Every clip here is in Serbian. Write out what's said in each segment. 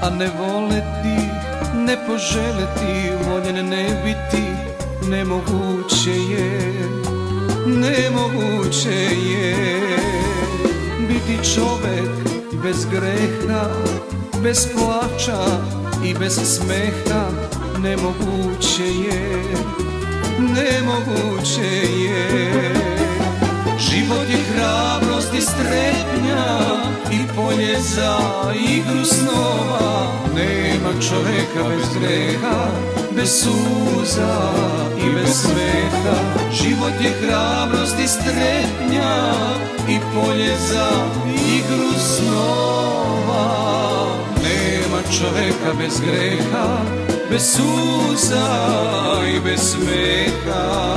a ne voleti, ne poželeti, voljen ne biti, nemoguće je, nemoguće je. Biti čovek bez greha, bez plača i bez smeha, nemoguće je, nemoguće je. Život je hrabrost i strepnja i polje za igru snova. Nema čoveka bez greha, bez suza i bez smeha. Život je hrabrost i strepnja i polje za igru snova. Nema čoveka bez greha, bez suza i bez smeha.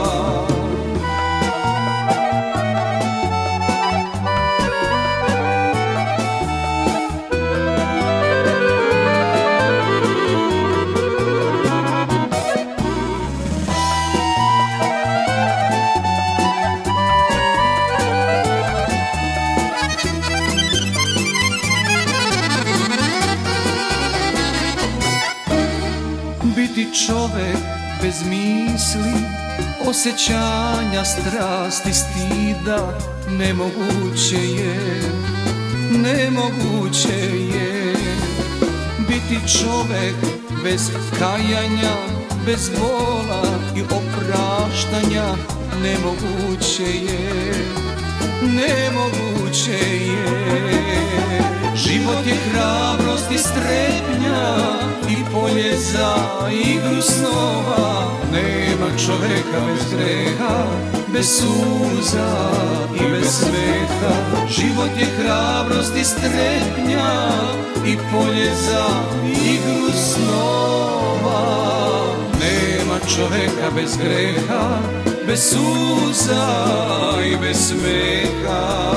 Biti čovek bez misli, osjećanja, strasti, stida, nemoguće je, nemoguće je. Biti čovek bez kajanja, bez bola i opraštanja, nemoguće je, nemoguće je. Život je hrabrost i strepnja i polje za igru snova. Nema čoveka bez greha, bez suza i bez smeha. Život je hrabrost i strepnja i polje za igru snova. Nema čoveka bez greha, bez suza i bez smeha.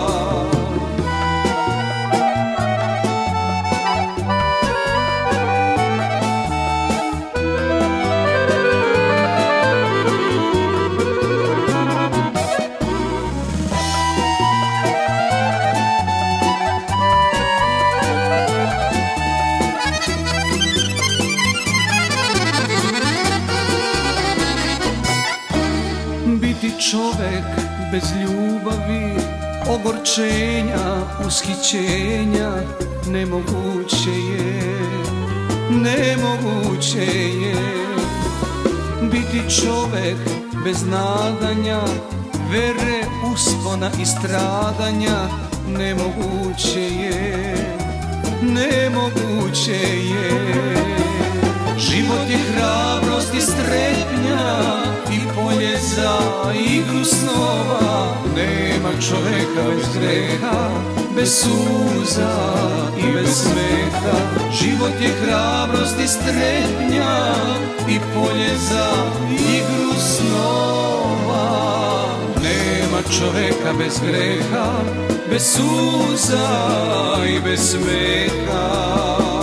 Biti čovek bez ljubavi, ogorčenja, ushićenja, nemoguće je, nemoguće je. Biti čovek bez nadanja, vere, uspona i stradanja, nemoguće je, nemoguće je. Život je hrabrost i strepnja i polje za igru snova. Nema čoveka bez greha, bez suza i bez smeha. Život je hrabrost i strepnja i polje za igru snova. Nema čoveka bez greha, bez suza i bez smeha.